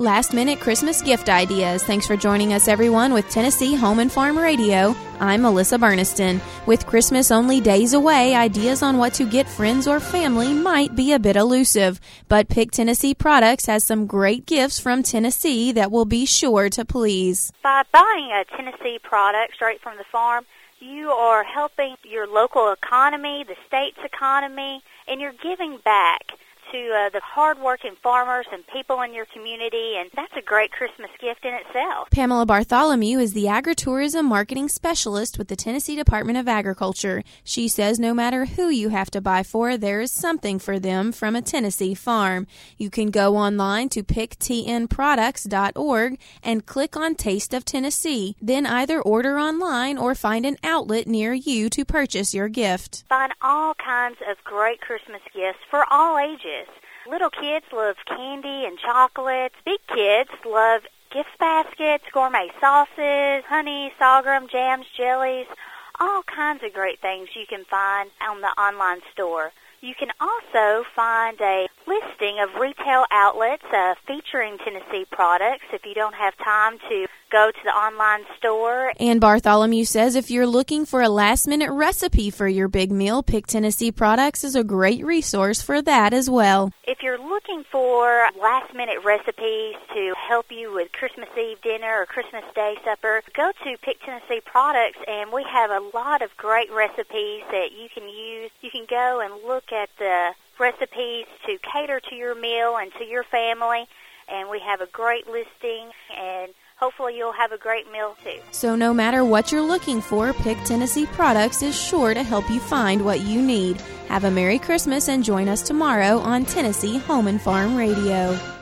Last-minute Christmas gift ideas. Thanks for joining us, everyone, with Tennessee Home and Farm Radio. I'm Melissa Burniston. With Christmas only days away, ideas on what to get friends or family might be a bit elusive. But Pick Tennessee Products has some great gifts from Tennessee that will be sure to please. By buying a Tennessee product straight from the farm, you are helping your local economy, the state's economy, and you're giving back to the hard-working farmers and people in your community, and that's a great Christmas gift in itself. Pamela Bartholomew is the Agritourism Marketing Specialist with the Tennessee Department of Agriculture. She says no matter who you have to buy for, there is something for them from a Tennessee farm. You can go online to picktnproducts.org and click on Taste of Tennessee. Then either order online or find an outlet near you to purchase your gift. Find all kinds of great Christmas gifts for all ages. Little kids love candy and chocolates. Big kids love gift baskets, gourmet sauces, honey, sorghum, jams, jellies, all kinds of great things you can find on the online store. You can also find a listing of retail outlets featuring Tennessee products if you don't have time to go to the online store. And Bartholomew says if you're looking for a last-minute recipe for your big meal, Pick Tennessee Products is a great resource for that as well. If you're looking for last-minute recipes to help you with Christmas Eve dinner or Christmas Day supper, go to Pick Tennessee Products, and we have a lot of great recipes that you can use. You can go and look at the recipes to cater to your meal and to your family, and we have a great listing, and hopefully you'll have a great meal too. So no matter what you're looking for, Pick Tennessee Products is sure to help you find what you need. Have a Merry Christmas and join us tomorrow on Tennessee Home and Farm Radio.